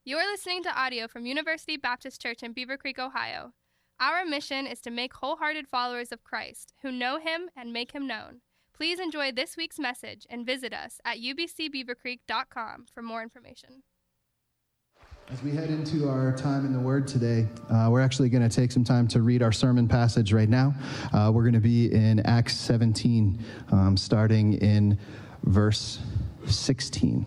You're listening to audio from University Baptist Church in Beaver Creek, Ohio. Our mission is to make wholehearted followers of Christ who know him and make him known. Please enjoy this week's message and visit us at ubcbeavercreek.com for more information. As we head into our time in the Word today, we're actually going to take some time to read our sermon passage right now. We're going to be in Acts 17, starting in verse 16.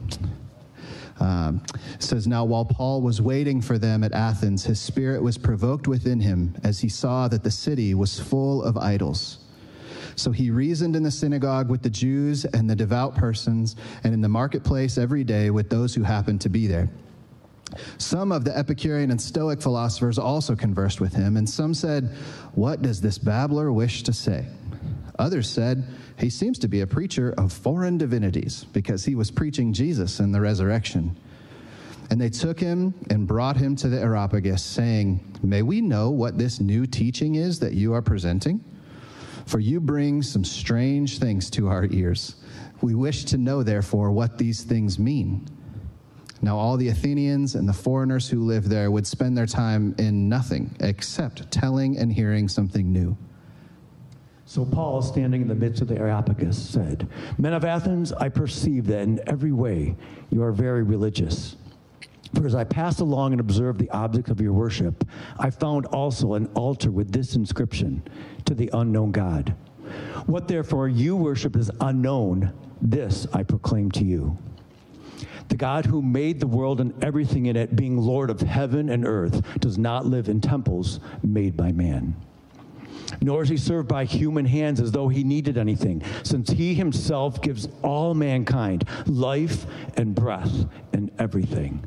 It says, "Now while Paul was waiting for them at Athens, his spirit was provoked within him as he saw that the city was full of idols. So he reasoned in the synagogue with the Jews and the devout persons, and in the marketplace every day with those who happened to be there. Some of the Epicurean and Stoic philosophers also conversed with him, and some said, 'What does this babbler wish to say?' Others said, 'He seems to be a preacher of foreign divinities,' because he was preaching Jesus and the resurrection. And they took him and brought him to the Areopagus, saying, 'May we know what this new teaching is that you are presenting? For you bring some strange things to our ears. We wish to know, therefore, what these things mean.' Now all the Athenians and the foreigners who lived there would spend their time in nothing except telling and hearing something new. So Paul, standing in the midst of the Areopagus, said, 'Men of Athens, I perceive that in every way you are very religious. For as I passed along and observed the object of your worship, I found also an altar with this inscription, to the unknown God. What therefore you worship is unknown, this I proclaim to you. The God who made the world and everything in it, being Lord of heaven and earth, does not live in temples made by man. Nor is he served by human hands as though he needed anything, since he himself gives all mankind life and breath and everything.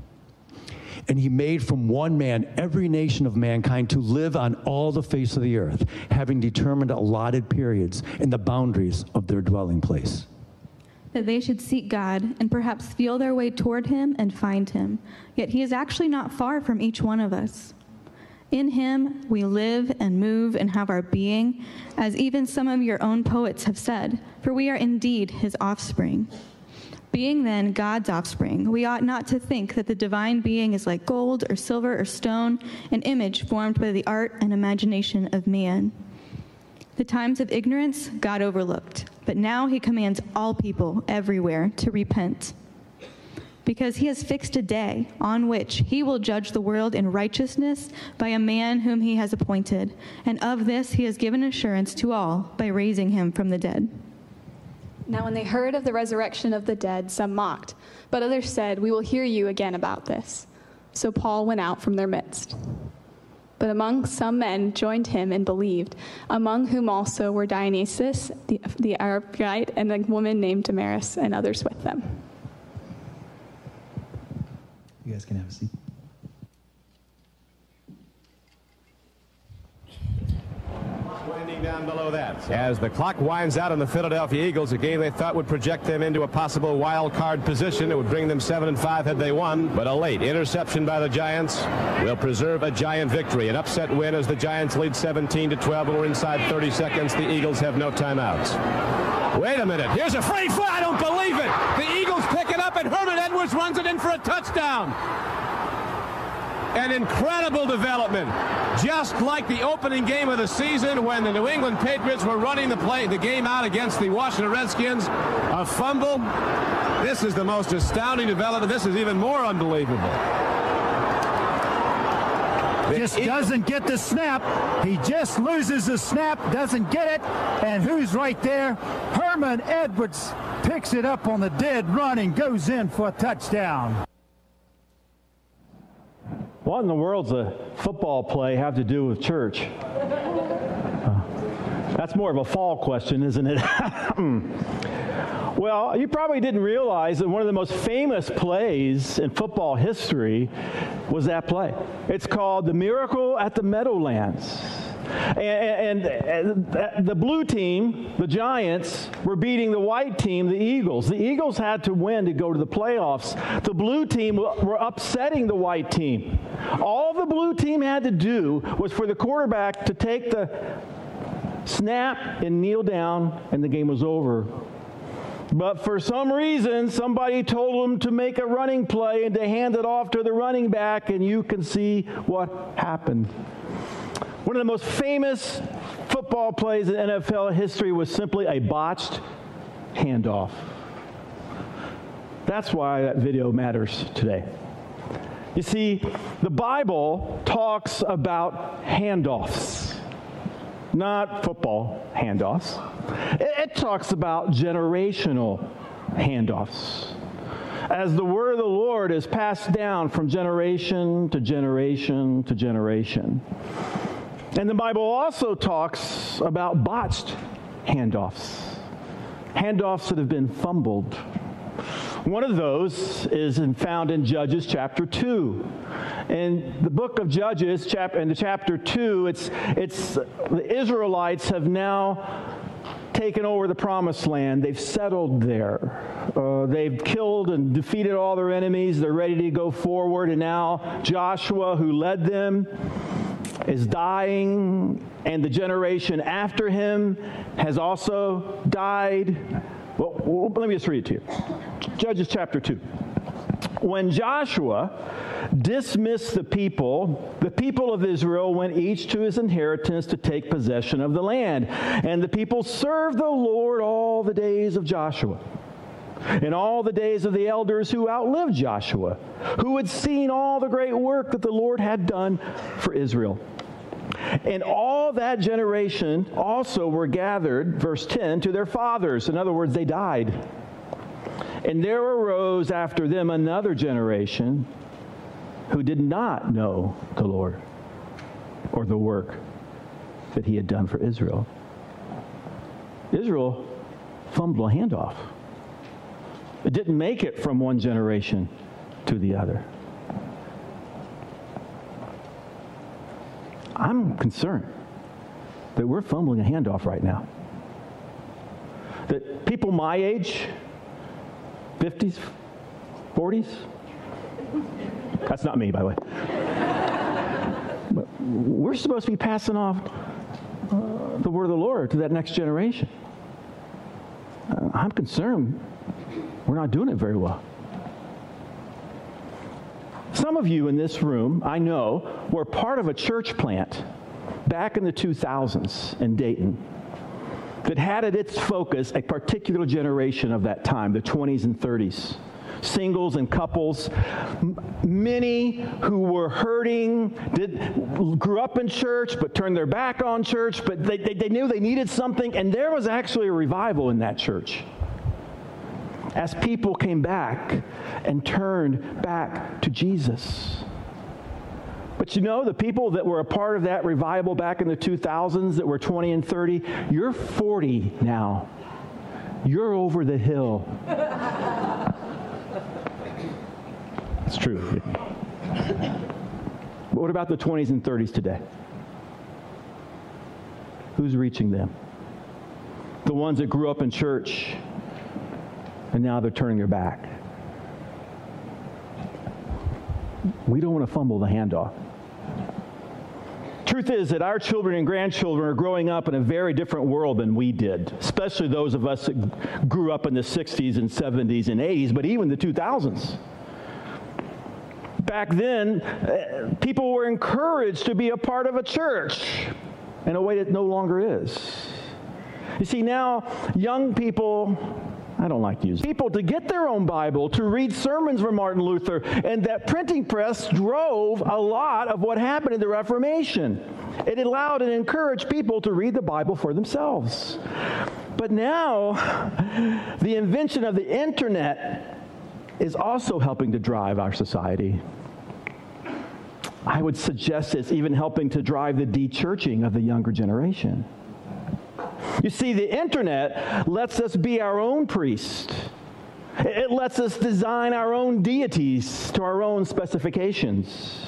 And he made from one man every nation of mankind to live on all the face of the earth, having determined allotted periods and the boundaries of their dwelling place. That they should seek God and perhaps feel their way toward him and find him. Yet he is actually not far from each one of us. In him we live and move and have our being, as even some of your own poets have said, for we are indeed his offspring. Being then God's offspring, we ought not to think that the divine being is like gold or silver or stone, an image formed by the art and imagination of man. The times of ignorance God overlooked, but now he commands all people everywhere to repent. Because he has fixed a day on which he will judge the world in righteousness by a man whom he has appointed, and of this he has given assurance to all by raising him from the dead." Now when they heard of the resurrection of the dead, some mocked, but others said, "We will hear you again about this." So Paul went out from their midst. But among some men joined him and believed, among whom also were Dionysius the Areopagite and a woman named Damaris, and others with them. You guys can have a seat. Winding down below that. As the clock winds out on the Philadelphia Eagles, a game they thought would project them into a possible wild card position. It would bring them 7-5 had they won, but a late interception by the Giants will preserve a Giant victory. An upset win as the Giants lead 17-12, and we're inside 30 seconds. The Eagles have no timeouts. Wait a minute. Here's a free foot. I don't believe it. The Eagles pick it up, and Herman Edwards runs it in for a touchdown. An incredible development. Just like the opening game of the season when the New England Patriots were running the game out against the Washington Redskins. A fumble. This is the most astounding development. This is even more unbelievable. Just doesn't get the snap. He just loses the snap, doesn't get it. And who's right there? Herman Edwards picks it up on the dead run and goes in for a touchdown. What in the world does a football play have to do with church? That's more of a fall question, isn't it? Well, you probably didn't realize that one of the most famous plays in football history was that play. It's called The Miracle at the Meadowlands. And the blue team, the Giants, were beating the white team, the Eagles. The Eagles had to win to go to the playoffs. The blue team were upsetting the white team. All the blue team had to do was for the quarterback to take the snap and kneel down, and the game was over. But for some reason, somebody told him to make a running play and to hand it off to the running back, and you can see what happened. One of the most famous football plays in NFL history was simply a botched handoff. That's why that video matters today. You see, the Bible talks about handoffs, not football handoffs. It talks about generational handoffs. As the word of the Lord is passed down from generation to generation to generation. And the Bible also talks about botched handoffs, handoffs that have been fumbled. One of those is found in Judges chapter 2. In the book of Judges, in chapter 2, it's the Israelites have now taken over the promised land. They've settled there. They've killed and defeated all their enemies. They're ready to go forward. And now Joshua, who led them, is dying, and the generation after him has also died. Well, let me just read it to you. Judges chapter 2. When Joshua dismissed the people of Israel went each to his inheritance to take possession of the land. And the people served the Lord all the days of Joshua, and all the days of the elders who outlived Joshua, who had seen all the great work that the Lord had done for Israel. And all that generation also were gathered, verse 10, to their fathers. In other words, they died. And there arose after them another generation who did not know the Lord or the work that he had done for Israel. Israel fumbled a handoff. It didn't make it from one generation to the other. I'm concerned that we're fumbling a handoff right now. That people my age, 50s, 40s, that's not me, by the way. But we're supposed to be passing off the word of the Lord to that next generation. I'm concerned we're not doing it very well. Some of you in this room, I know, were part of a church plant back in the 2000s in Dayton that had at its focus a particular generation of that time, the 20s and 30s. Singles and couples, many who were hurting, grew up in church but turned their back on church, but they knew they needed something, and there was actually a revival in that church as people came back and turned back to Jesus. But you know, the people that were a part of that revival back in the 2000s that were 20 and 30, you're 40 now. You're over the hill. It's true. But what about the 20s and 30s today? Who's reaching them? The ones that grew up in church and now they're turning their back. We don't want to fumble the handoff. Truth is that our children and grandchildren are growing up in a very different world than we did, especially those of us that grew up in the 60s and 70s and 80s, but even the 2000s. Back then, people were encouraged to be a part of a church in a way that no longer is. You see, now, young people, I don't like to use people to get their own Bible, to read sermons from Martin Luther, and that printing press drove a lot of what happened in the Reformation. It allowed and encouraged people to read the Bible for themselves. But now, the invention of the internet is also helping to drive our society. I would suggest it's even helping to drive the de-churching of the younger generation. You see, the internet lets us be our own priest. It lets us design our own deities to our own specifications.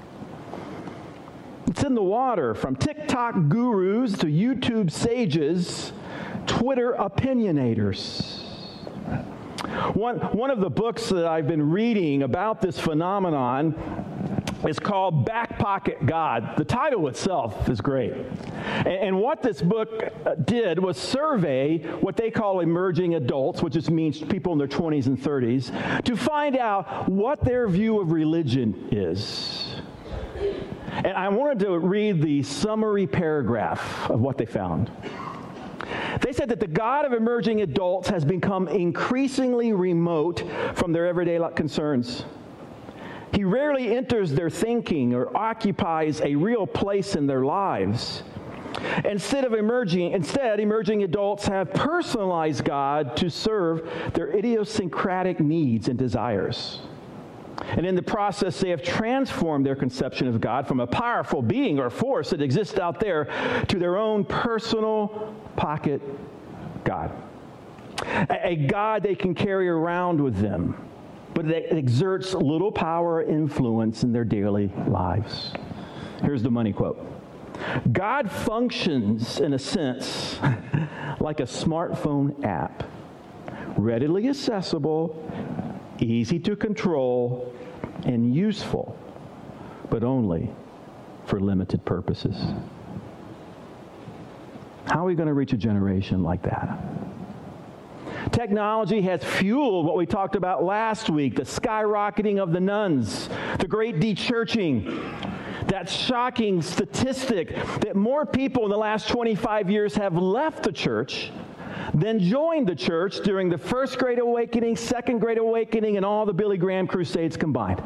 It's in the water, from TikTok gurus to YouTube sages, Twitter opinionators. One of the books that I've been reading about this phenomenon is called Back Pocket God. The title itself is great. And what this book did was survey what they call emerging adults, which just means people in their 20s and 30s, to find out what their view of religion is. And I wanted to read the summary paragraph of what they found. They said that the God of emerging adults has become increasingly remote from their everyday concerns. He rarely enters their thinking or occupies a real place in their lives. Instead, emerging adults have personalized God to serve their idiosyncratic needs and desires. And in the process, they have transformed their conception of God from a powerful being or force that exists out there to their own personal pocket God. A God they can carry around with them, but that exerts little power or influence in their daily lives. Here's the money quote. God functions, in a sense, like a smartphone app, readily accessible, easy to control, and useful, but only for limited purposes. How are we going to reach a generation like that? Technology has fueled what we talked about last week, the skyrocketing of the nuns, the great de-churching, that shocking statistic that more people in the last 25 years have left the church than joined the church during the First Great Awakening, Second Great Awakening, and all the Billy Graham crusades combined.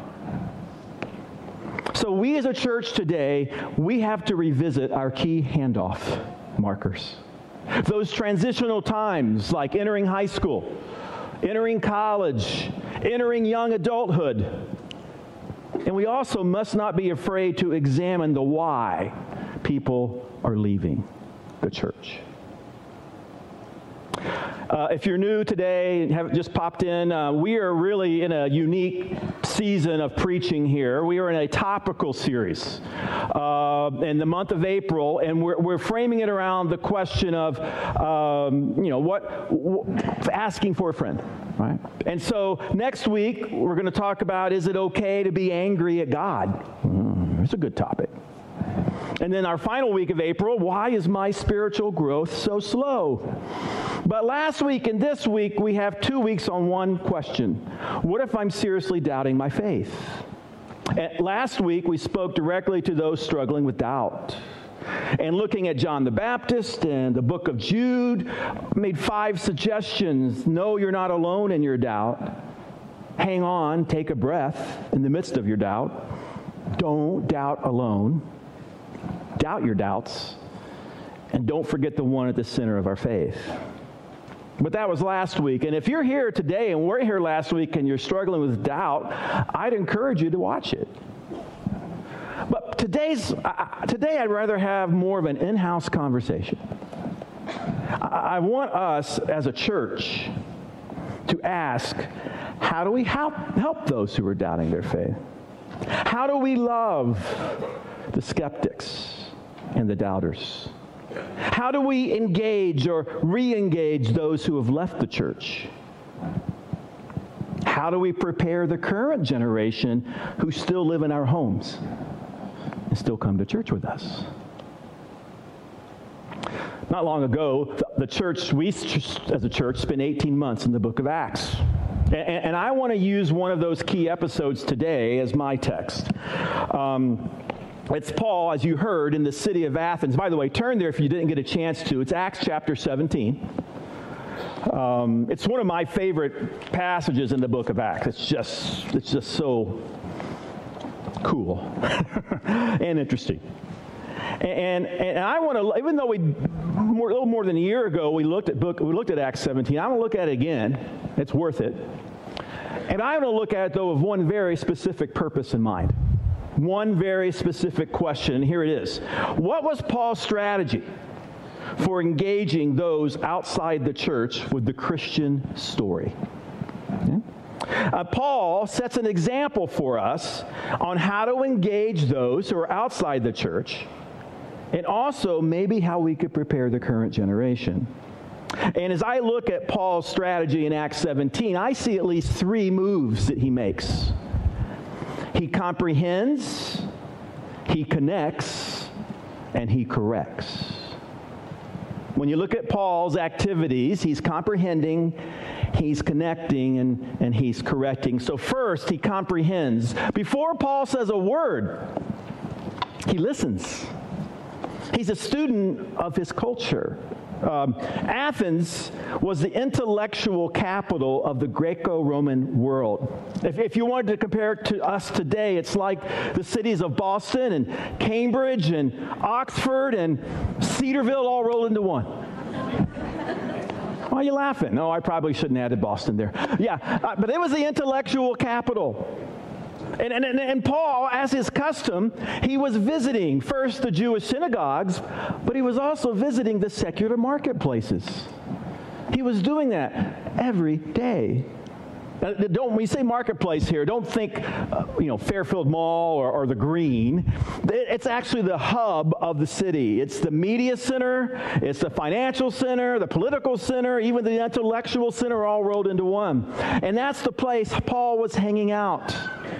So we as a church today, we have to revisit our key handoff markers. Those transitional times like entering high school, entering college, entering young adulthood. And we also must not be afraid to examine the why people are leaving the church. If you're new today and have just popped in, we are really in a unique season of preaching here. We are in a topical series in the month of April, and we're framing it around the question of, asking for a friend, right? And so next week, we're going to talk about, is it okay to be angry at God? It's a good topic. And then our final week of April, why is my spiritual growth so slow? But last week and this week, we have 2 weeks on one question. What if I'm seriously doubting my faith? And last week, we spoke directly to those struggling with doubt. And looking at John the Baptist and the book of Jude, made 5 suggestions. No, you're not alone in your doubt. Hang on, take a breath in the midst of your doubt. Don't doubt alone. Doubt your doubts, and don't forget the one at the center of our faith. But that was last week, and if you're here today and we're here last week and you're struggling with doubt, I'd encourage you to watch it. But today I'd rather have more of an in-house conversation. I want us as a church to ask, how do we help those who are doubting their faith? How do we love the skeptics and the doubters? How do we engage or re-engage those who have left the church? How do we prepare the current generation who still live in our homes and still come to church with us? Not long ago, the church, we as a church, spent 18 months in the book of Acts. And I want to use one of those key episodes today as my text. It's Paul, as you heard, in the city of Athens. By the way, turn there if you didn't get a chance to. It's Acts chapter 17. It's one of my favorite passages in the book of Acts. It's just so cool and interesting. And I want to, even though a little more than a year ago we looked at Acts 17, I want to look at it again. It's worth it. And I want to look at it, though, with one very specific purpose in mind. One very specific question, and here it is. What was Paul's strategy for engaging those outside the church with the Christian story? Okay. Paul sets an example for us on how to engage those who are outside the church, and also maybe how we could prepare the current generation. And as I look at Paul's strategy in Acts 17, I see at least 3 moves that he makes. He comprehends, he connects, and he corrects. When you look at Paul's activities, he's comprehending, he's connecting, and he's correcting. So first, he comprehends. Before Paul says a word, he listens. He's a student of his culture. Athens was the intellectual capital of the Greco-Roman world. If you wanted to compare it to us today, it's like the cities of Boston and Cambridge and Oxford and Cedarville all rolled into one. Why are you laughing? No, I probably shouldn't have added Boston there. Yeah, but it was the intellectual capital. And Paul, as his custom, he was visiting first the Jewish synagogues, but he was also visiting the secular marketplaces. He was doing that every day. When you say marketplace here, don't think, Fairfield Mall or the Green. It's actually the hub of the city. It's the media center, it's the financial center, the political center, even the intellectual center all rolled into one. And that's the place Paul was hanging out.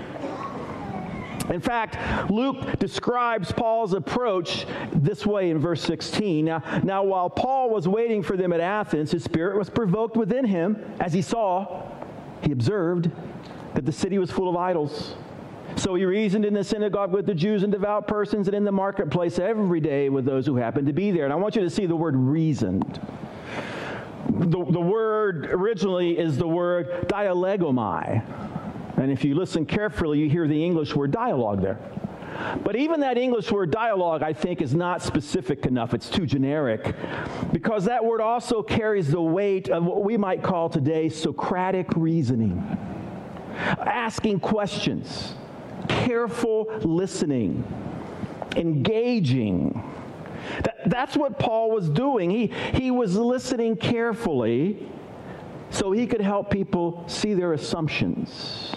In fact, Luke describes Paul's approach this way in verse 16. Now, while Paul was waiting for them at Athens, his spirit was provoked within him as he observed that the city was full of idols. So he reasoned in the synagogue with the Jews and devout persons, and in the marketplace every day with those who happened to be there. And I want you to see the word reasoned. The word originally is the word dialegomai. And if you listen carefully, you hear the English word dialogue there. But even that English word dialogue, I think, is not specific enough. It's too generic. Because that word also carries the weight of what we might call today Socratic reasoning. Asking questions, careful listening, engaging. That's what Paul was doing. He was listening carefully so he could help people see their assumptions.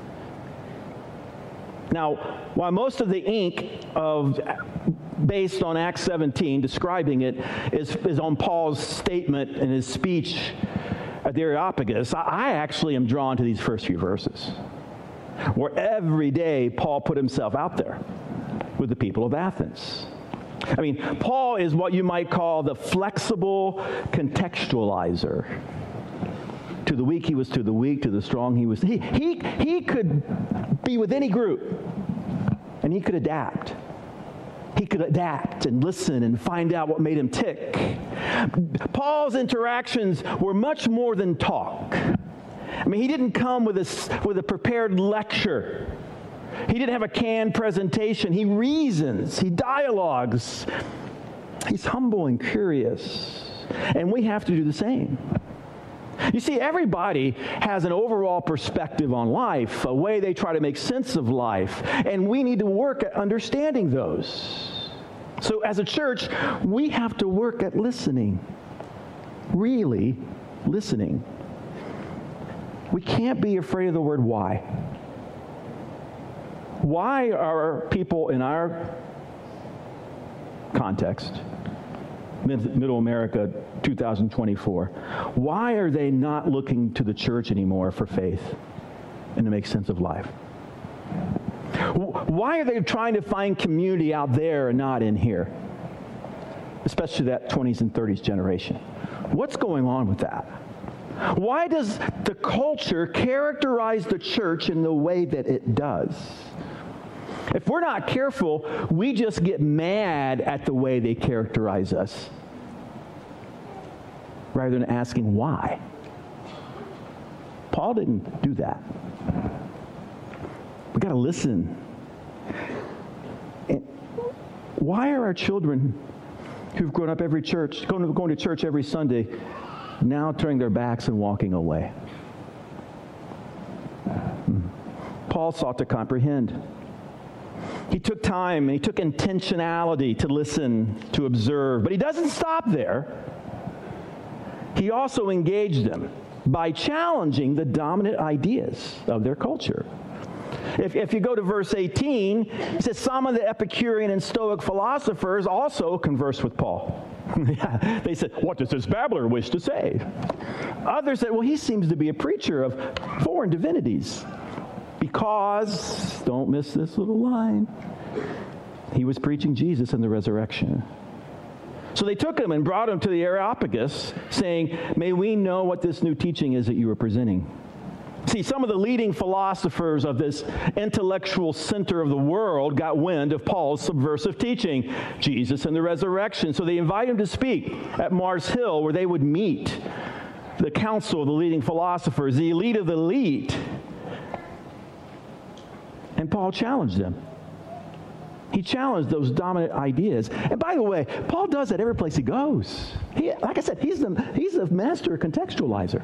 Now, while most of the ink based on Acts 17, describing it, is on Paul's statement in his speech at the Areopagus, I actually am drawn to these first few verses, where every day Paul put himself out there with the people of Athens. I mean, Paul is what you might call the flexible contextualizer. To the weak he was to the weak, to the strong he was. He could be with any group, and he could adapt. He could adapt and listen and find out what made him tick. Paul's interactions were much more than talk. I mean, he didn't come with a prepared lecture. He didn't have a canned presentation. He reasons. He dialogues. He's humble and curious. And we have to do the same. You see, everybody has an overall perspective on life, a way they try to make sense of life, and we need to work at understanding those. So as a church, we have to work at listening, really listening. We can't be afraid of the word why. Why are people in our context, Middle America 2024, why are they not looking to the church anymore for faith and to make sense of life? Why are they trying to find community out there and not in here? Especially that 20s and 30s generation. What's going on with that? Why does the culture characterize the church in the way that it does? If we're not careful, we just get mad at the way they characterize us, rather than asking why. Paul didn't do that. We got to listen. And why are our children who've grown up going to church every Sunday now turning their backs and walking away? Paul sought to comprehend. He took time and he took intentionality to listen, to observe. But he doesn't stop there. He also engaged them by challenging the dominant ideas of their culture. If you go to verse 18, he says, some of the Epicurean and Stoic philosophers also conversed with Paul. They said, what does this babbler wish to say? Others said, well, he seems to be a preacher of foreign divinities. Because, don't miss this little line, he was preaching Jesus and the resurrection. So they took him and brought him to the Areopagus, saying, "May we know what this new teaching is that you are presenting." See, some of the leading philosophers of this intellectual center of the world got wind of Paul's subversive teaching, Jesus and the resurrection. So they invited him to speak at Mars Hill, where they would meet the council of the leading philosophers, the elite of the elite. And Paul challenged them. He challenged those dominant ideas. And by the way, Paul does that every place he goes. Like I said, he's the master contextualizer.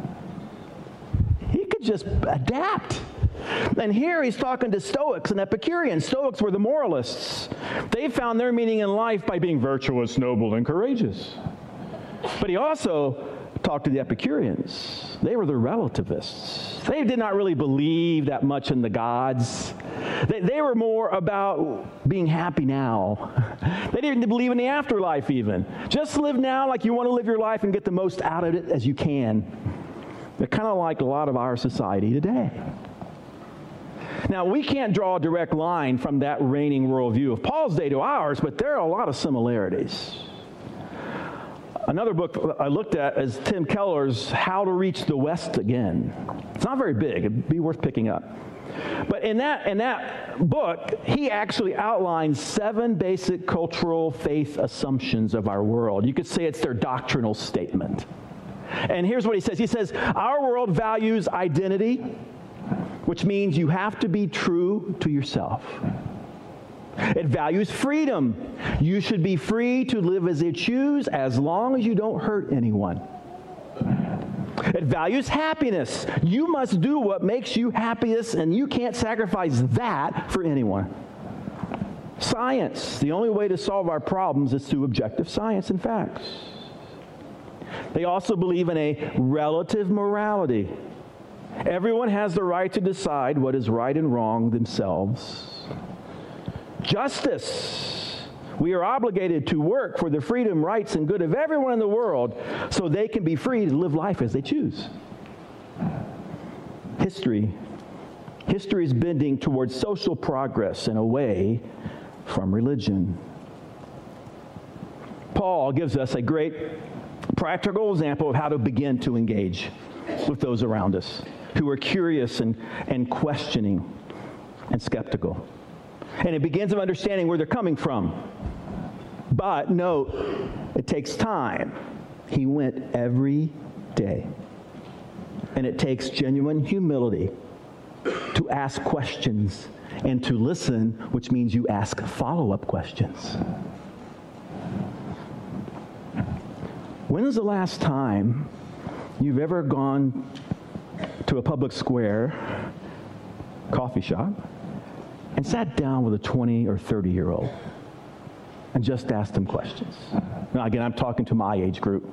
He could just adapt. And here he's talking to Stoics and Epicureans. Stoics were the moralists. They found their meaning in life by being virtuous, noble, and courageous. But he also talked to the Epicureans. They were the relativists. They did not really believe that much in the gods. They were more about being happy now. They didn't believe in the afterlife even. Just live now like you want to live your life and get the most out of it as you can. They're kind of like a lot of our society today. Now, we can't draw a direct line from that reigning worldview of Paul's day to ours, but there are a lot of similarities. Another book I looked at is Tim Keller's How to Reach the West Again. It's not very big. It'd be worth picking up. But in that book, he actually outlines 7 basic cultural faith assumptions of our world. You could say it's their doctrinal statement. And here's what he says. He says, our world values identity, which means you have to be true to yourself. It values freedom. You should be free to live as you choose as long as you don't hurt anyone. It values happiness. You must do what makes you happiest, and you can't sacrifice that for anyone. Science. The only way to solve our problems is through objective science and facts. They also believe in a relative morality. Everyone has the right to decide what is right and wrong themselves. Justice. We are obligated to work for the freedom, rights, and good of everyone in the world so they can be free to live life as they choose. History. History is bending towards social progress and away from religion. Paul gives us a great practical example of how to begin to engage with those around us who are curious and questioning and skeptical. And it begins with understanding where they're coming from. But note, it takes time. He went every day. And it takes genuine humility to ask questions and to listen, which means you ask follow-up questions. When is the last time you've ever gone to a public square, coffee shop, and sat down with a 20 or 30-year-old and just asked them questions? Now, again, I'm talking to my age group.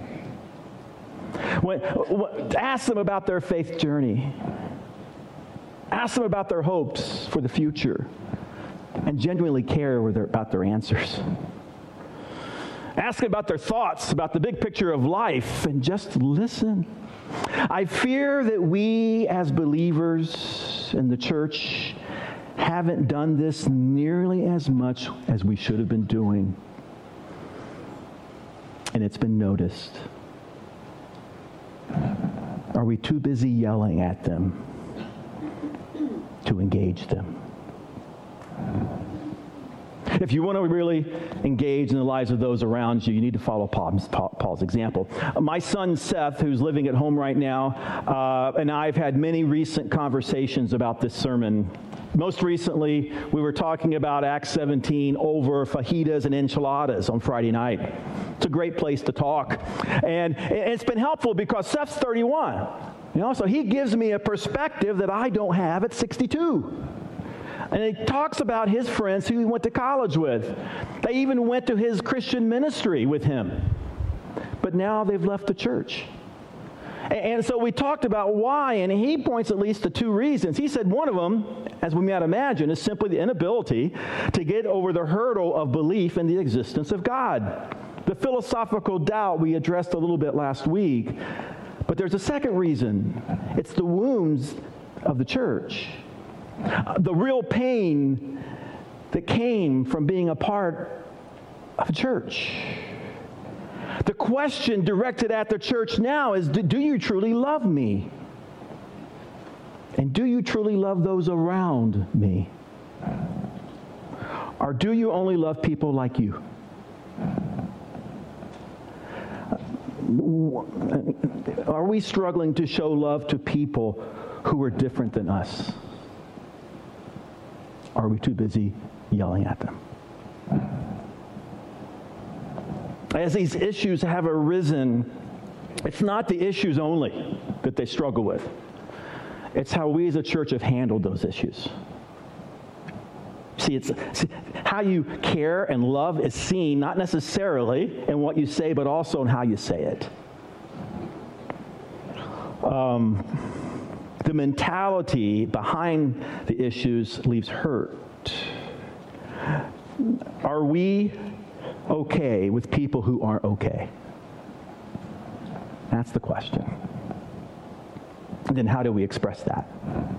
Ask them about their faith journey. Ask them about their hopes for the future and genuinely care about their answers. Ask them about their thoughts, about the big picture of life, and just listen. I fear that we as believers in the church haven't done this nearly as much as we should have been doing. And it's been noticed. Are we too busy yelling at them to engage them? If you want to really engage in the lives of those around you, you need to follow Paul's example. My son Seth, who's living at home right now, and I've had many recent conversations about this sermon. Most recently, we were talking about Acts 17 over fajitas and enchiladas on Friday night. It's a great place to talk. And it's been helpful because Seth's 31. So he gives me a perspective that I don't have at 62. And he talks about his friends who he went to college with. They even went to his Christian ministry with him. But now they've left the church. And so we talked about why, and he points at least to 2 reasons. He said one of them, as we might imagine, is simply the inability to get over the hurdle of belief in the existence of God. The philosophical doubt we addressed a little bit last week. But there's a second reason. It's the wounds of the church. The real pain that came from being a part of a church. The question directed at the church now is, do you truly love me? And do you truly love those around me? Or do you only love people like you? Are we struggling to show love to people who are different than us? Or are we too busy yelling at them? As these issues have arisen, it's not the issues only that they struggle with. It's how we as a church have handled those issues. See, how you care and love is seen not necessarily in what you say, but also in how you say it. The mentality behind the issues leaves hurt. Are we okay with people who aren't okay? That's the question. And then how do we express that?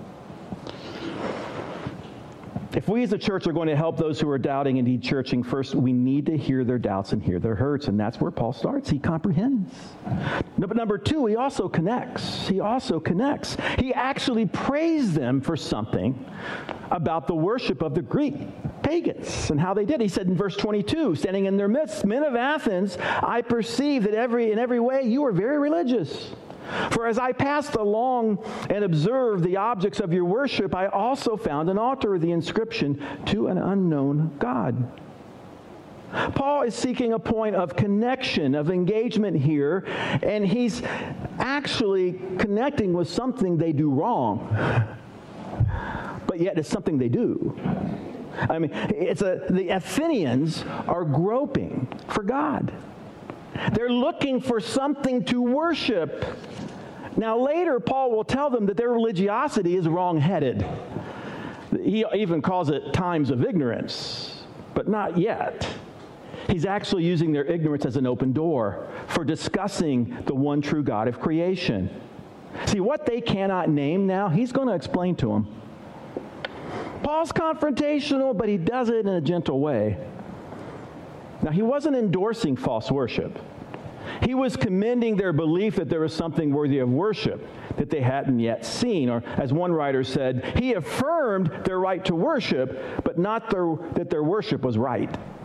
If we as a church are going to help those who are doubting and need churching, first we need to hear their doubts and hear their hurts, and that's where Paul starts. He comprehends. But number two, he also connects. He actually praised them for something about the worship of the Greek pagans and how they did. He said in verse 22, standing in their midst, "Men of Athens, I perceive that in every way you are very religious. For as I passed along and observed the objects of your worship, I also found an altar with the inscription, 'To an unknown God.'" Paul is seeking a point of connection, of engagement here, and he's actually connecting with something they do wrong. But yet it's something they do. I mean, the Athenians are groping for God. They're looking for something to worship. Now later, Paul will tell them that their religiosity is wrong-headed. He even calls it times of ignorance, but not yet. He's actually using their ignorance as an open door for discussing the one true God of creation. See, what they cannot name now, he's going to explain to them. Paul's confrontational, but he does it in a gentle way. Now, he wasn't endorsing false worship. He was commending their belief that there was something worthy of worship that they hadn't yet seen. Or, as one writer said, he affirmed their right to worship, but not that their worship was right.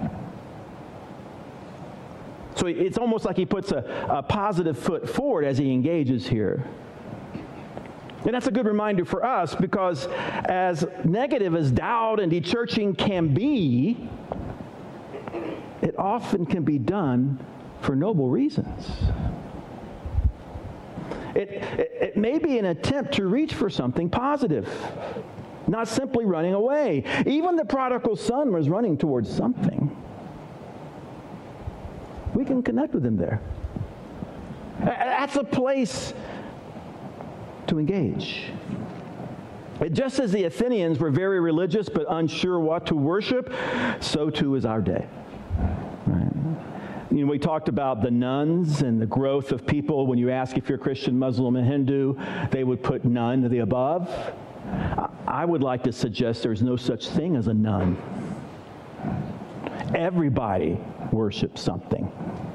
So it's almost like he puts a positive foot forward as he engages here. And that's a good reminder for us, because as negative as doubt and de-churching can be, it often can be done for noble reasons. It may be an attempt to reach for something positive, not simply running away. Even the prodigal son was running towards something. We can connect with him there. That's a place to engage. Just as the Athenians were very religious but unsure what to worship, so too is our day. You know, we talked about the nuns and the growth of people. When you ask if you're Christian, Muslim, and Hindu, they would put none to the above. I would like to suggest there's no such thing as a nun. Everybody worships something.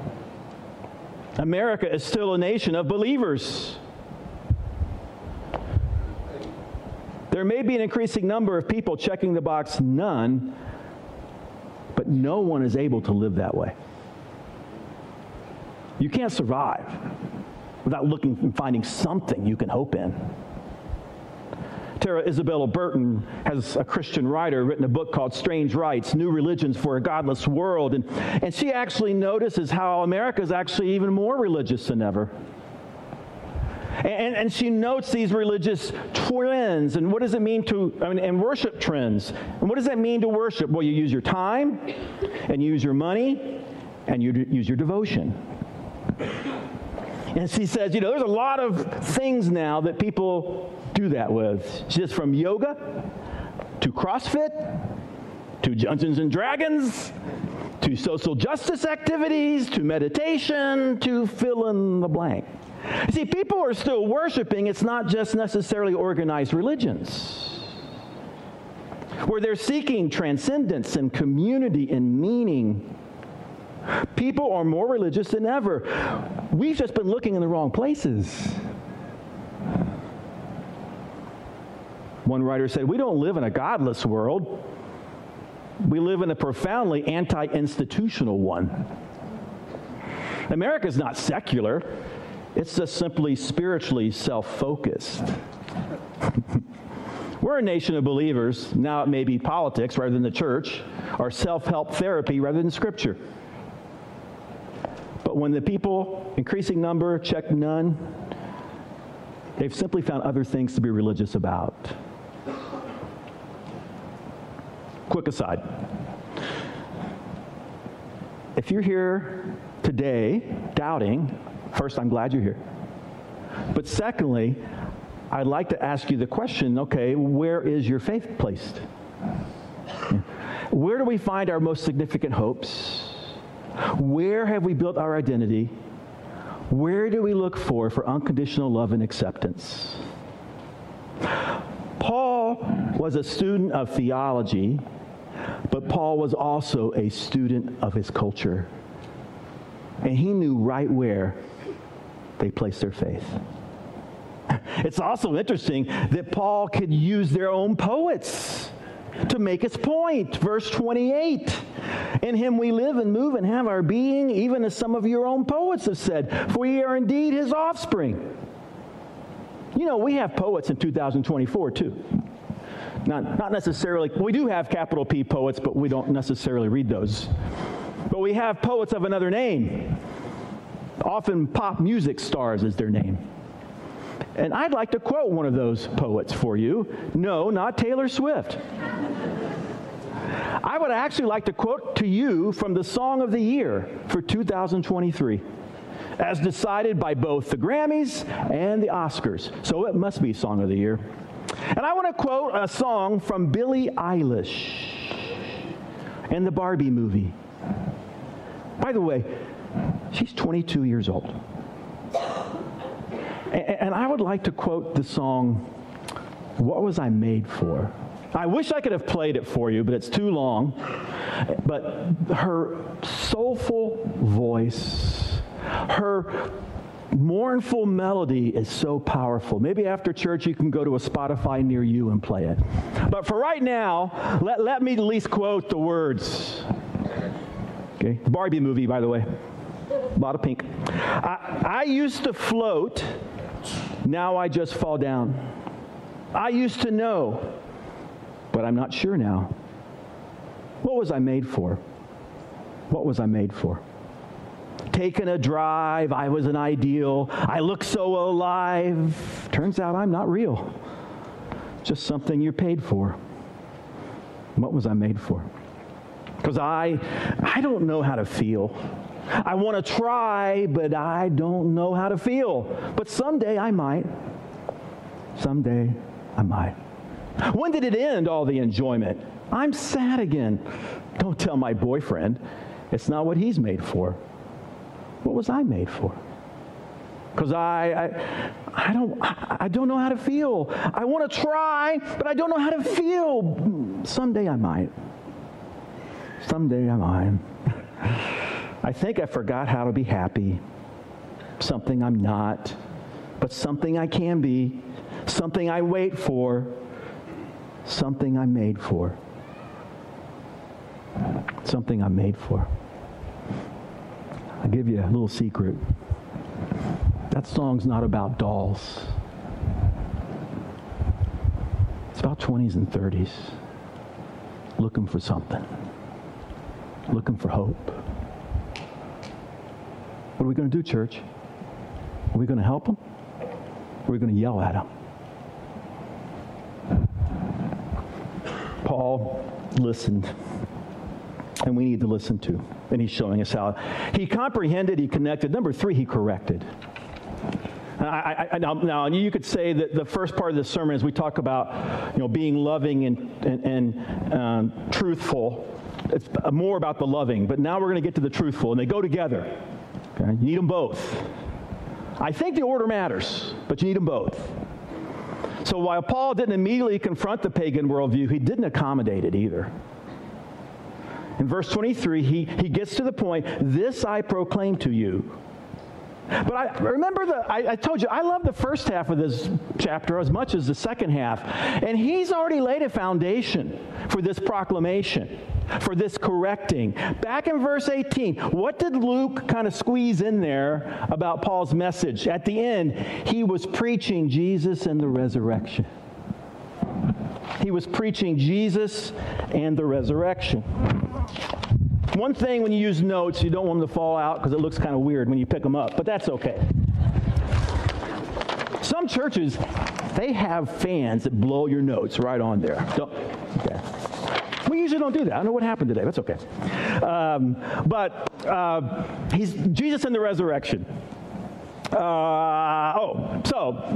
America is still a nation of believers. There may be an increasing number of people checking the box none, but no one is able to live that way. You can't survive without looking and finding something you can hope in. Tara Isabella Burton has, a Christian writer, written a book called Strange Rites, New Religions for a Godless World. And she actually notices how America is actually even more religious than ever. And she notes these religious trends, and what does it mean and worship trends. And what does that mean to worship? Well, you use your time, and you use your money, and you use your devotion. And she says, there's a lot of things now that people do that with. She says, from yoga to CrossFit to Dungeons and Dragons to social justice activities to meditation to fill in the blank. See, people are still worshiping. It's not just necessarily organized religions, where they're seeking transcendence and community and meaning. People are more religious than ever. We've just been looking in the wrong places. One writer said, we don't live in a godless world. We live in a profoundly anti-institutional one. America's not secular. It's just simply spiritually self-focused. We're a nation of believers. Now it may be politics rather than the church, or self-help therapy rather than Scripture. But when the people, increasing number, check none, they've simply found other things to be religious about. Quick aside. If you're here today doubting, first, I'm glad you're here. But secondly, I'd like to ask you the question, okay, where is your faith placed? Where do we find our most significant hopes? Where have we built our identity? Where do we look for unconditional love and acceptance? Paul was a student of theology, but Paul was also a student of his culture. And he knew right where they placed their faith. It's also interesting that Paul could use their own poets to make his point. Verse 28, in him we live and move and have our being, even as some of your own poets have said, for we are indeed his offspring. You know, we have poets in 2024 too. Not necessarily, we do have capital P poets, but we don't necessarily read those. But we have poets of another name. Often pop music stars is their name. And I'd like to quote one of those poets for you. No, not Taylor Swift. I would actually like to quote to you from the Song of the Year for 2023, as decided by both the Grammys and the Oscars. So it must be Song of the Year. And I want to quote a song from Billie Eilish in the Barbie movie. By the way, she's 22 years old. And I would like to quote the song, What Was I Made For? I wish I could have played it for you, but it's too long. But her soulful voice, her mournful melody is so powerful. Maybe after church you can go to a Spotify near you and play it. But for right now, let me at least quote the words. Okay, the Barbie movie, by the way. A lot of pink. I used to float, now I just fall down. I used to know, but I'm not sure now. What was I made for? What was I made for? Taking a drive, I was an ideal. I look so alive. Turns out I'm not real. Just something you're paid for. What was I made for? Because I don't know how to feel. I want to try, but I don't know how to feel. But someday I might. Someday I might. When did it end, all the enjoyment? I'm sad again. Don't tell my boyfriend. It's not what he's made for. What was I made for? Because I don't know how to feel. I want to try, but I don't know how to feel. Someday I might. Someday I might. I think I forgot how to be happy. Something I'm not, but something I can be. Something I wait for. Something I'm made for. Something I'm made for. I'll give you a little secret. That song's not about dolls. It's about 20s and 30s. Looking for something. Looking for hope. What are we going to do, church? Are we going to help them? Or are we going to yell at them? Paul listened, and we need to listen too. And he's showing us how. He comprehended, he connected. Number 3, he corrected. Now, you could say that the first part of the sermon is we talk about, being loving and truthful. It's more about the loving, but now we're going to get to the truthful, and they go together. Okay? You need them both. I think the order matters, but you need them both. So while Paul didn't immediately confront the pagan worldview, he didn't accommodate it either. In verse 23, he gets to the point, this I proclaim to you. But I told you, I love the first half of this chapter as much as the second half. And he's already laid a foundation for this proclamation, for this correcting. Back in verse 18, what did Luke kind of squeeze in there about Paul's message? At the end, he was preaching Jesus and the resurrection. He was preaching Jesus and the resurrection. One thing when you use notes, you don't want them to fall out because it looks kind of weird when you pick them up, but that's okay. Some churches, they have fans that blow your notes right on there. Okay. We usually don't do that. I don't know what happened today. That's okay. He's Jesus and the resurrection. So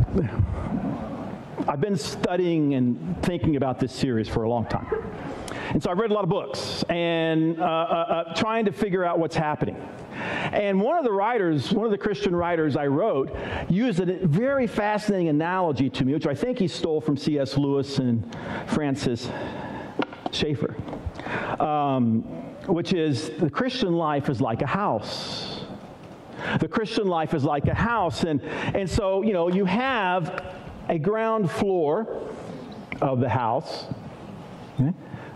I've been studying and thinking about this series for a long time. And so I've read a lot of books and trying to figure out what's happening. And one of the Christian writers I wrote, used a very fascinating analogy to me, which I think he stole from C.S. Lewis and Francis Schaeffer, which is the Christian life is like a house. The Christian life is like a house. And so, you have a ground floor of the house. Okay?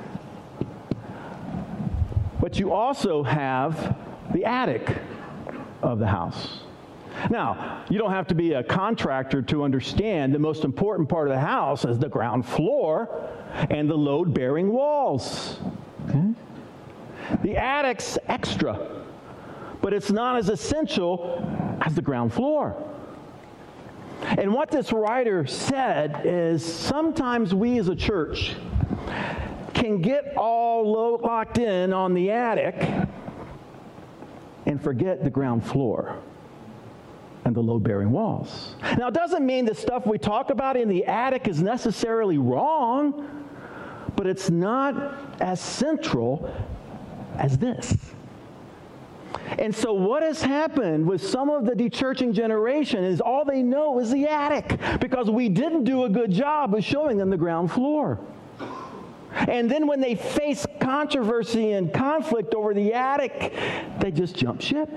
But you also have the attic of the house. Now, you don't have to be a contractor to understand the most important part of the house is the ground floor and the load-bearing walls. Okay? The attic's extra, but it's not as essential as the ground floor. And what this writer said is sometimes we as a church can get all locked in on the attic and forget the ground floor and the load-bearing walls. Now, it doesn't mean the stuff we talk about in the attic is necessarily wrong, but it's not as central as this. And so what has happened with some of the dechurching generation is all they know is the attic because we didn't do a good job of showing them the ground floor. And then when they face controversy and conflict over the attic, they just jump ship.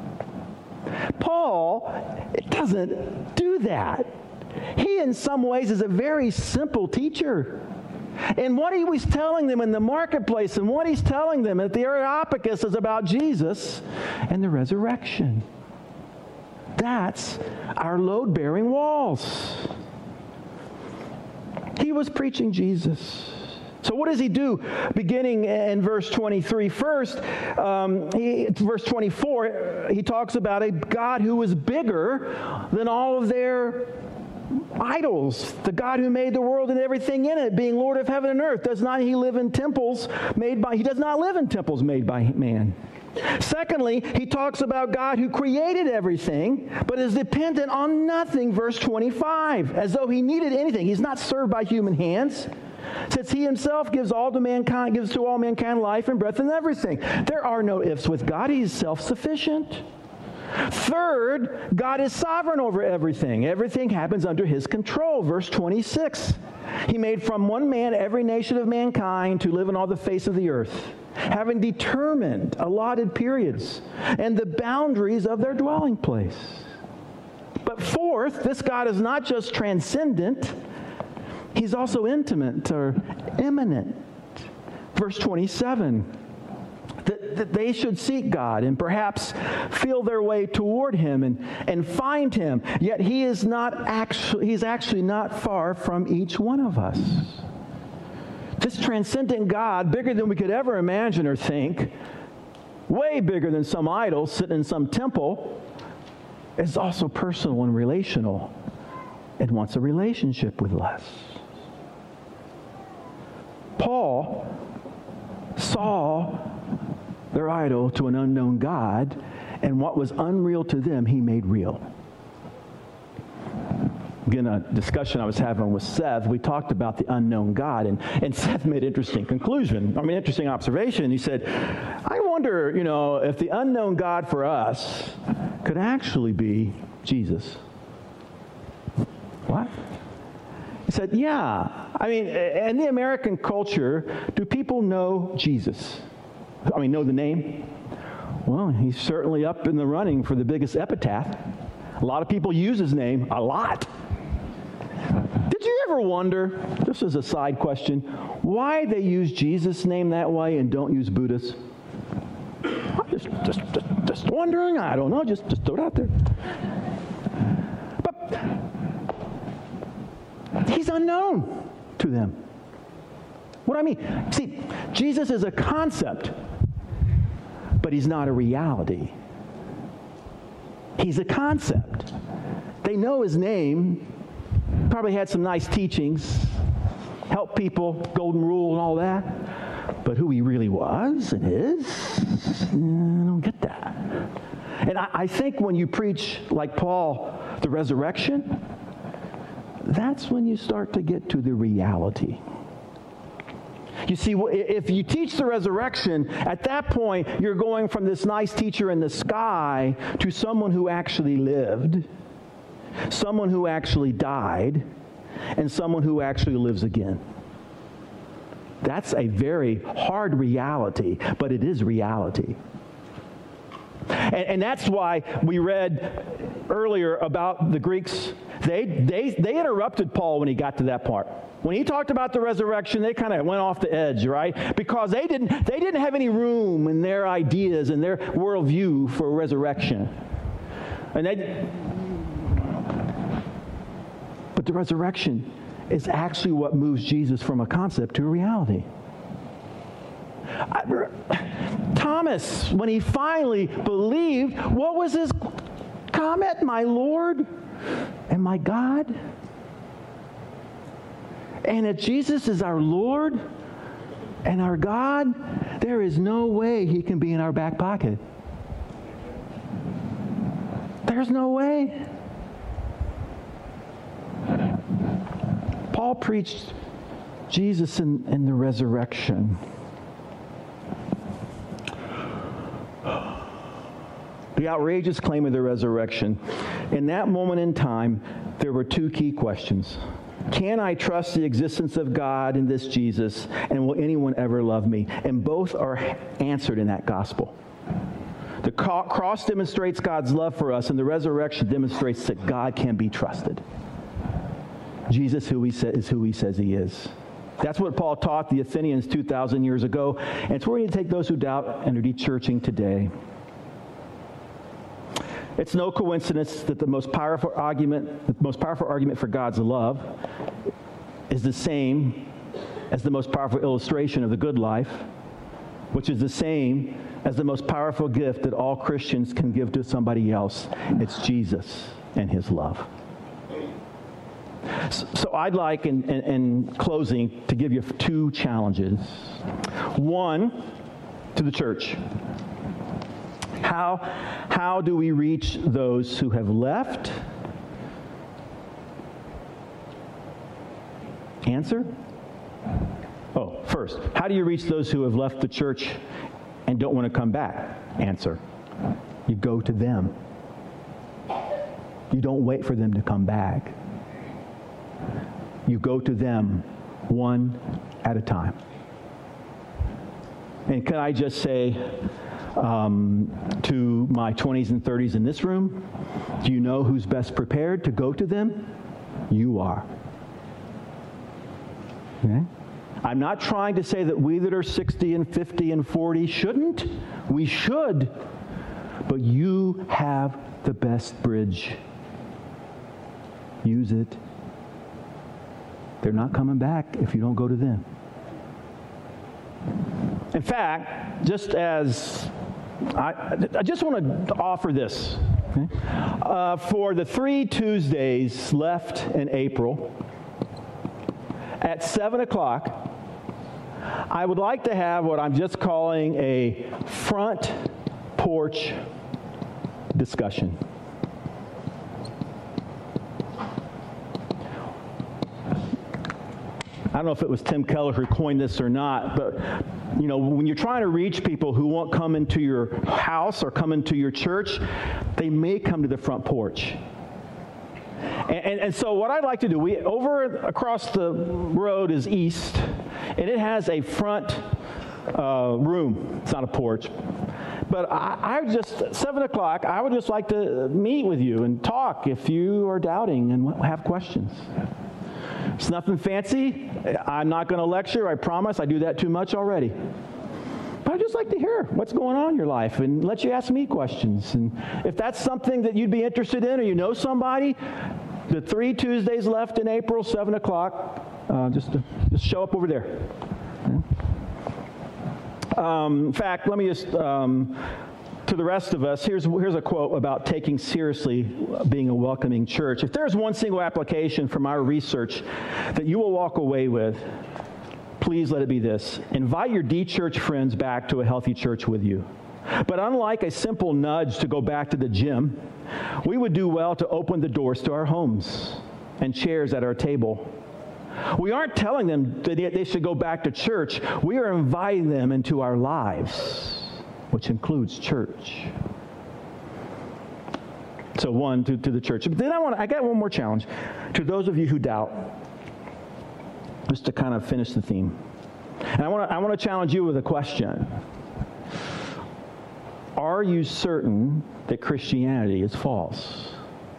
Paul doesn't do that. He, in some ways, is a very simple teacher. And what he was telling them in the marketplace and what he's telling them at the Areopagus is about Jesus and the resurrection. That's our load-bearing walls. He was preaching Jesus. So what does he do? Beginning in verse 23, first, verse 24, he talks about a God who is bigger than all of their idols. The God who made the world and everything in it, being Lord of heaven and earth. Does not he live in temples made by? He does not live in temples made by man. Secondly, he talks about God who created everything, but is dependent on nothing. Verse 25, as though he needed anything. He's not served by human hands. Since he himself gives to all mankind life and breath and everything. There are no ifs with God. He's self-sufficient. Third, God is sovereign over everything. Everything happens under his control. Verse 26. He made from one man every nation of mankind to live on all the face of the earth, having determined allotted periods and the boundaries of their dwelling place. But fourth, this God is not just transcendent, he's also intimate or immanent. Verse 27, that they should seek God and perhaps feel their way toward him and find him. Yet he's actually not far from each one of us. This transcendent God, bigger than we could ever imagine or think, way bigger than some idol sitting in some temple, is also personal and relational and wants a relationship with us. Paul saw their idol to an unknown God, and what was unreal to them, he made real. Again, a discussion I was having with Seth, we talked about the unknown God, and Seth made an interesting observation. He said, I wonder, if the unknown God for us could actually be Jesus. What? He said, yeah. I mean, in the American culture, do people know Jesus? I mean, know the name? Well, he's certainly up in the running for the biggest epitaph. A lot of people use his name, a lot. Did you ever wonder, just as a side question, why they use Jesus' name that way and don't use Buddha's? Just wondering. I don't know. Just throw it out there. But he's unknown to them. What do I mean? See, Jesus is a concept, but he's not a reality. He's a concept. They know his name, probably had some nice teachings, helped people, golden rule and all that, but who he really was and is, I don't get that. And I think when you preach, like Paul, the resurrection, that's when you start to get to the reality. You see, if you teach the resurrection, at that point, you're going from this nice teacher in the sky to someone who actually lived, someone who actually died, and someone who actually lives again. That's a very hard reality, but it is reality. And that's why we read earlier about the Greeks. They interrupted Paul when he got to that part. When he talked about the resurrection, they kind of went off the edge, right? Because they didn't have any room in their ideas and their worldview for resurrection. But the resurrection is actually what moves Jesus from a concept to a reality. Thomas, when he finally believed, what was his comment? My Lord and my God? And if Jesus is our Lord and our God, there is no way he can be in our back pocket. There's no way. Paul preached Jesus and the resurrection. The outrageous claim of the resurrection. In that moment in time, there were two key questions. Can I trust the existence of God in this Jesus, and will anyone ever love me? And both are answered in that gospel. The cross demonstrates God's love for us, and the resurrection demonstrates that God can be trusted. Jesus is who he says he is. That's what Paul taught the Athenians 2,000 years ago, and it's where we need to take those who doubt and are de-churching today. It's no coincidence that the most powerful argument for God's love is the same as the most powerful illustration of the good life, which is the same as the most powerful gift that all Christians can give to somebody else. It's Jesus and his love. So I'd like, in closing, to give you two challenges. One, to the church. How do we reach those who have left? Answer? Oh, first, how do you reach those who have left the church and don't want to come back? Answer. You go to them. You don't wait for them to come back. You go to them one at a time. And can I just say, to my 20s and 30s in this room, do you know who's best prepared to go to them? You are. Okay? I'm not trying to say that we that are 60 and 50 and 40 shouldn't. We should. But you have the best bridge. Use it. They're not coming back if you don't go to them. In fact, just as I just want to offer this. Okay? For the 3 Tuesdays left in April, at 7 o'clock, I would like to have what I'm just calling a front porch discussion. I don't know if it was Tim Keller who coined this or not, but you know, when you're trying to reach people who won't come into your house or come into your church, they may come to the front porch. And so what I'd like to do, over across the road is east, and it has a front room. It's not a porch. But I just, 7 o'clock, I would just like to meet with you and talk if you are doubting and have questions. It's nothing fancy. I'm not going to lecture, I promise. I do that too much already. But I'd just like to hear what's going on in your life and let you ask me questions. And if that's something that you'd be interested in or you know somebody, the 3 Tuesdays left in April, 7 o'clock, just show up over there. In fact, let me just, to the rest of us, here's a quote about taking seriously being a welcoming church. If there's one single application from our research that you will walk away with, please let it be this. Invite your D-church friends back to a healthy church with you. But unlike a simple nudge to go back to the gym, we would do well to open the doors to our homes and chairs at our table. We aren't telling them that they should go back to church. We are inviting them into our lives, which includes church. So one, to the church. But then I got one more challenge. To those of you who doubt, just to kind of finish the theme. And I want to challenge you with a question. Are you certain that Christianity is false?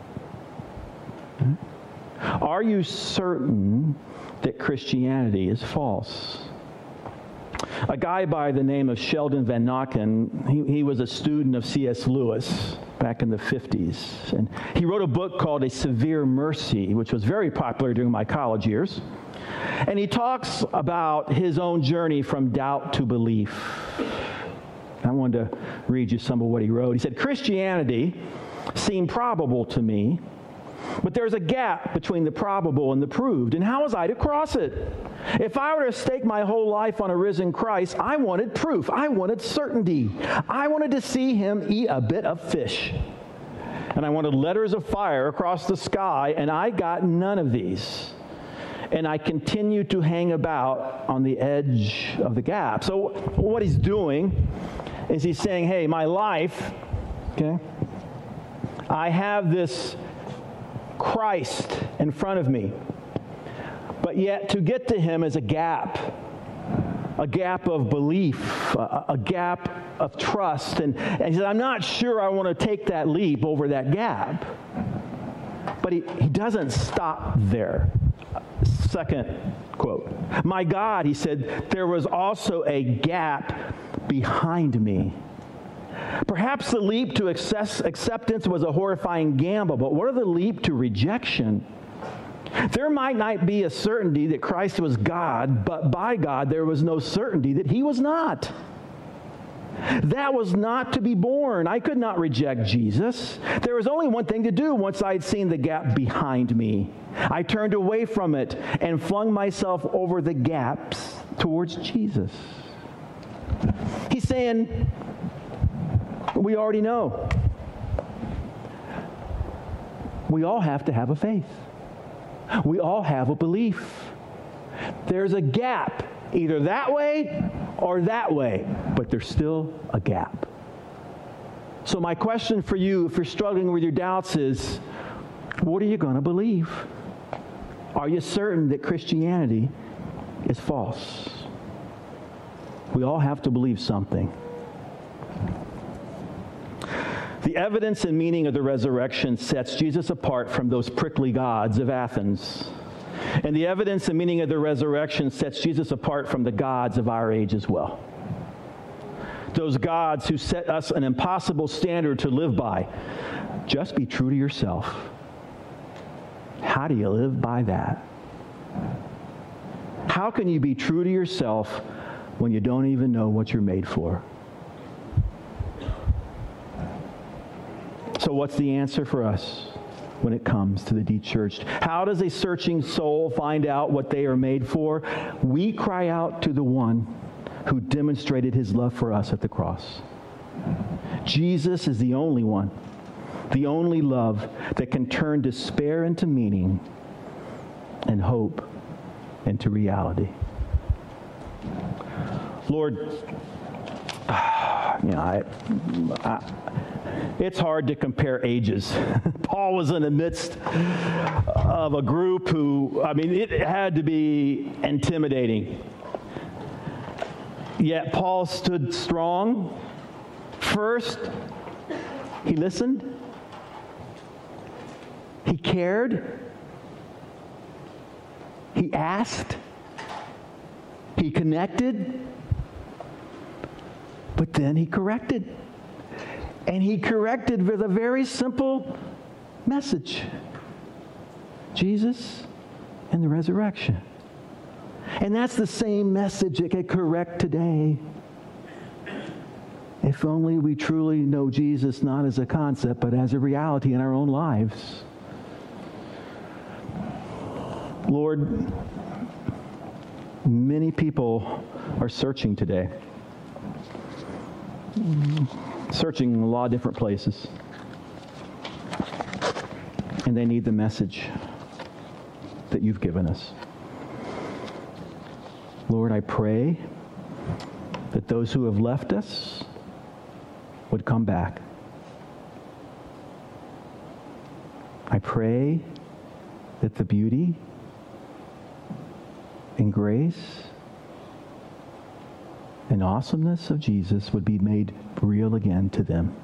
Are you certain that Christianity is false? A guy by the name of Sheldon Van Nocken, he was a student of C.S. Lewis back in the 50s. And he wrote a book called A Severe Mercy, which was very popular during my college years. And he talks about his own journey from doubt to belief. I wanted to read you some of what he wrote. He said, Christianity seemed probable to me, but there's a gap between the probable and the proved. And how was I to cross it? If I were to stake my whole life on a risen Christ, I wanted proof. I wanted certainty. I wanted to see him eat a bit of fish. And I wanted letters of fire across the sky, and I got none of these. And I continued to hang about on the edge of the gap. So what he's doing is he's saying, hey, my life, okay, I have this Christ in front of me. But yet to get to him is a gap of belief, a gap of trust. And he said, I'm not sure I want to take that leap over that gap. But he doesn't stop there. Second quote, my God, he said, there was also a gap behind me. Perhaps the leap to acceptance was a horrifying gamble, but what of the leap to rejection? There might not be a certainty that Christ was God, but by God there was no certainty that he was not. That was not to be borne. I could not reject Jesus. There was only one thing to do once I had seen the gap behind me. I turned away from it and flung myself over the gaps towards Jesus. He's saying, we already know. We all have to have a faith. We all have a belief. There's a gap, either that way or that way, but there's still a gap. So my question for you, if you're struggling with your doubts, is what are you going to believe? Are you certain that Christianity is false? We all have to believe something. The evidence and meaning of the resurrection sets Jesus apart from those prickly gods of Athens. And the evidence and meaning of the resurrection sets Jesus apart from the gods of our age as well. Those gods who set us an impossible standard to live by. Just be true to yourself. How do you live by that? How can you be true to yourself when you don't even know what you're made for? So what's the answer for us when it comes to the de-churched? How does a searching soul find out what they are made for? We cry out to the one who demonstrated his love for us at the cross. Jesus is the only one, the only love that can turn despair into meaning and hope into reality. Lord, it's hard to compare ages. Paul was in the midst of a group who, it had to be intimidating. Yet Paul stood strong. First, he listened. He cared. He asked. He connected. But then he corrected. And he corrected with a very simple message: Jesus and the resurrection. And that's the same message that can correct today. If only we truly know Jesus not as a concept, but as a reality in our own lives. Lord, many people are searching today. Searching in a lot of different places. And they need the message that you've given us. Lord, I pray that those who have left us would come back. I pray that the beauty and grace and awesomeness of Jesus would be made real again to them.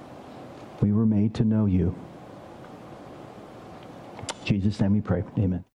We were made to know you. In Jesus' name we pray. Amen.